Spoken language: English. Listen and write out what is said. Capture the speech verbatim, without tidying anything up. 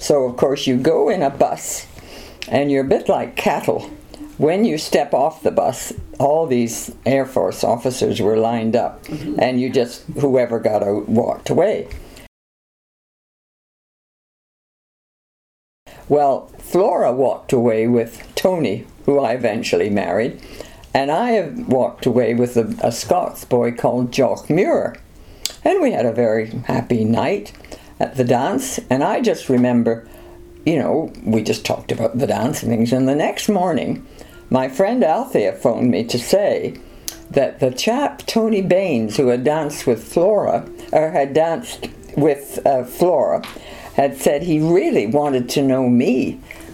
So, of course, you go in a bus, and you're a bit like cattle. When you step off the bus, all these Air Force officers were lined up, mm-hmm. and you just, whoever got out, walked away. Well, Flora walked away with Tony, who I eventually married, and I walked away with a, a Scots boy called Jock Muir. And we had a very happy night at the dance, and I just remember, you know, we just talked about the dance and things, and the next morning, my friend Althea phoned me to say that the chap, Tony Baines, who had danced with Flora, or had danced with uh, Flora, had said he really wanted to know me.